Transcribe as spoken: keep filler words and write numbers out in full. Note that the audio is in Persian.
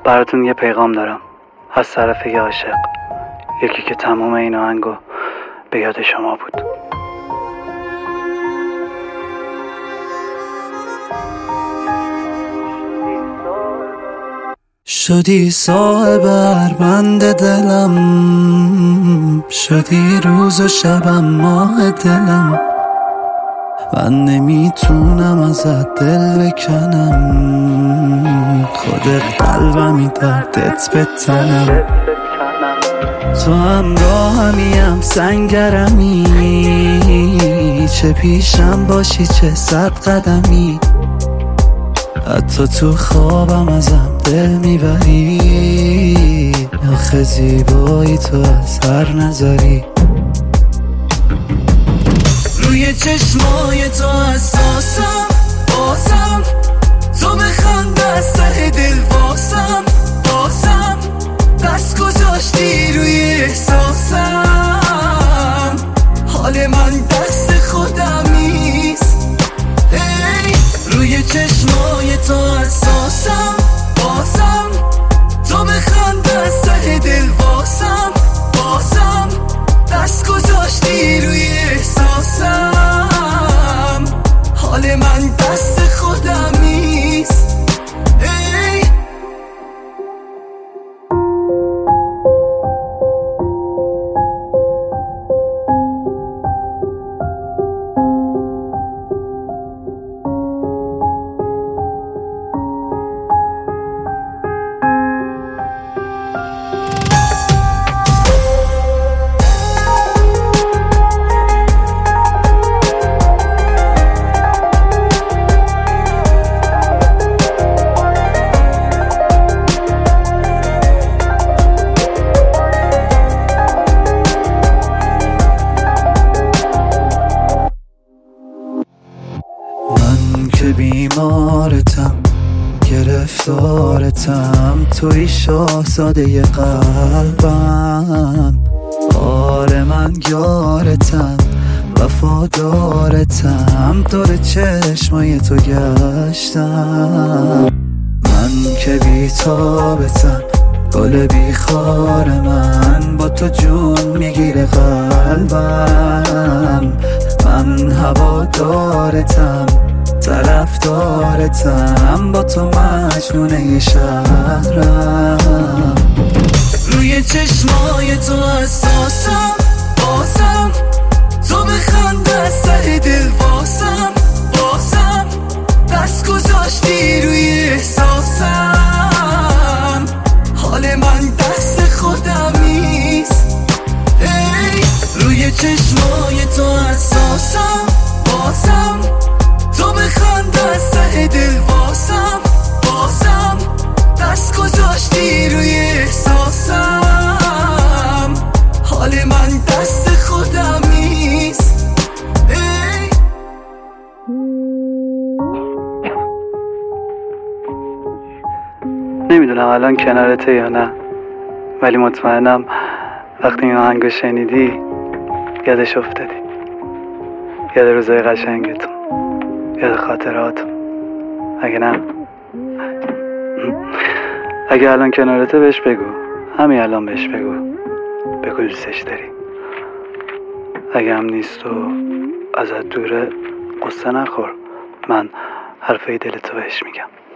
براتون یه پیغام دارم از طرف یه عاشق، یکی که تمام این آهنگو به یاد شما بود. شدی صاحب بند دلم، شدی روز و شبم ماه دلم، من نمیتونم ازت دل بکنم، خودت قلبمی دردت به تنم، تو همراهمیم سنگرمی، چه پیشم باشی چه صد قدمی، حتی تو خوابم ازم دل میبری، آخه زیبایی تو از هر نظری، روی چشمای تو حساسم، بازم تو بخند از ته دل واسم، بازم دست گذاشتی روی احساسم، حال من دست خودم نیست، ای روی چشمای تو حساسم، بازم تو بخند از ته دل واسم، بازم دست گذاشتی روی احساسم، حال من دست خودم نیست، ای که بیمارتم گرفتارتم، توی شاهزاده قلبم، آره من یارتم وفادارتم، دور چشمای تو گشتم، من که بیتابتم گل بیخار من، با تو جون میگیره قلبم، من هوادارتم طرفدارتم، با تو مجنونه شهرم، روی چشمای تو حساسم، بازم تو بخند از ته دل واسم، بازم دست گذاشتی روی احساسم، حال من دست خودم نیست، ای روی چشمای تو حساسم، بازم تو بخند از ته دل واسم، بازم دست گذاشتی روی احساسم، حال من دست خودم نیست، ای نمیدونم الان کنارته یا نه، ولی مطمئنم وقتی این آهنگو شنیدی یادش افتادی، یاد روزای قشنگتون، یاد خاطراتم. اگه نه اگه الان کنارته بهش بگو، همین الان بهش بگو بگو دوستش داری. اگه هم نیست و ازت دوره قصه نخور، من حرفای دلتو بهش میگم.